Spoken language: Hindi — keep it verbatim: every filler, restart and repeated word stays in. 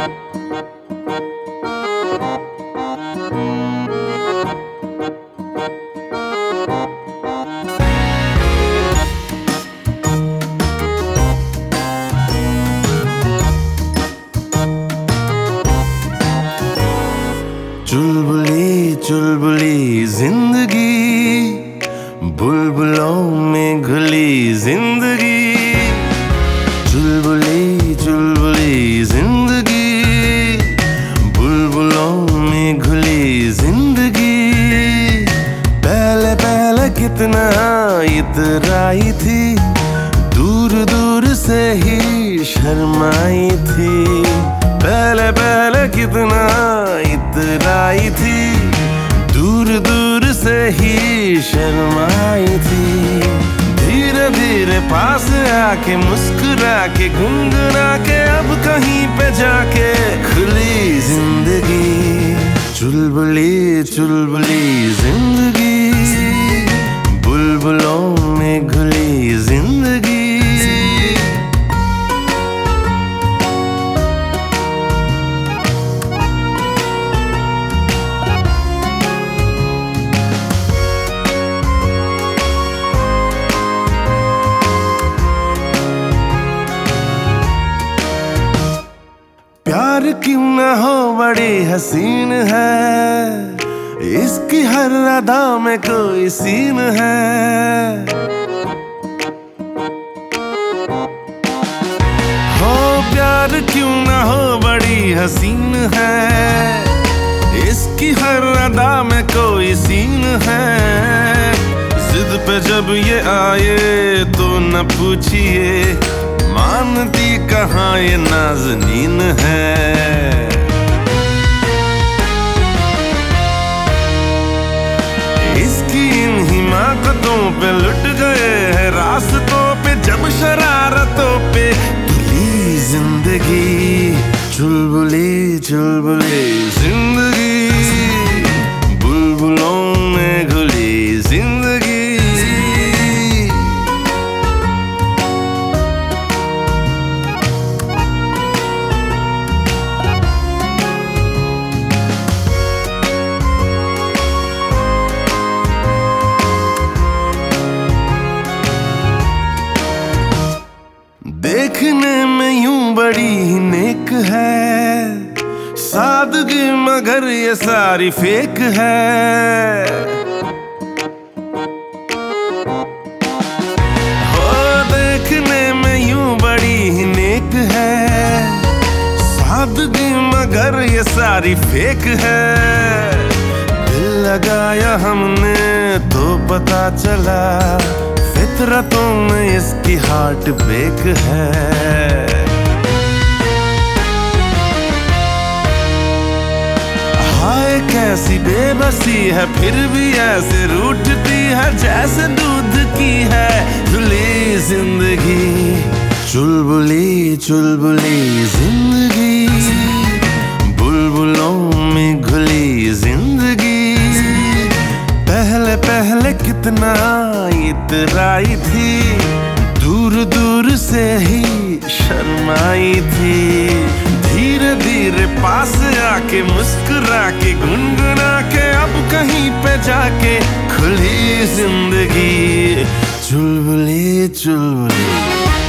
चुलबुली चुलबुली जिंदगी, बुलबुलों में घुली जिंदगी। चुलबुली चुलबुली जिंदगी, बुलबुलों में घुली जिंदगी। पहले पहले कितना इतराई थी, दूर दूर से ही शर्माई थी। पहले पहले कितना इतराई थी, दूर दूर से ही शर्माई थी। धीरे धीरे पास आके मुस्कुरा के गुनगुना के अब कहीं पे जाके खुली जिंदगी। चुलबुली चुलबुली जिंदगी, बुलबुलों में घुली जिंदगी। प्यार क्यों न हो बड़ी हसीन है, इसकी हर अदा में कोई सीन है। हो प्यार क्यों न हो बड़ी हसीन है, इसकी हर अदा में कोई सीन है। जिद पे जब ये आए तो न पूछिए, मानती कहाँ ये नाज़नीन है। इसकी इन हिमाकतों पे लुट गए हैं रास्तों पे, जब शरारतों पे तुली जिंदगी। चुलबुली चुलबुली जिंदगी, बुलबुलों में घुली जिंदगी। देखने में यूं बड़ी ही नेक है, सादगी मगर ये सारी फेक है। हो देखने में यूं बड़ी ही नेक है, सादगी मगर ये सारी फेक है। दिल लगाया हमने तो पता चला, फितरतों में इसकी हार्ट ब्रेक है। हाय कैसी बेबसी है, फिर भी ऐसे रूठती है जैसे दूध की है धुली जिंदगी। चुलबुली चुलबुली जिंदगी, बुलबुलों में घुली जिंदगी। पहले पहले कितना इतराई थी, दूर दूर से ही शर्माई थी। धीरे धीरे पास आके मुस्कुरा के गुनगुना के अब कहीं पे जाके खुली जिंदगी। चुलबुली चुलबुली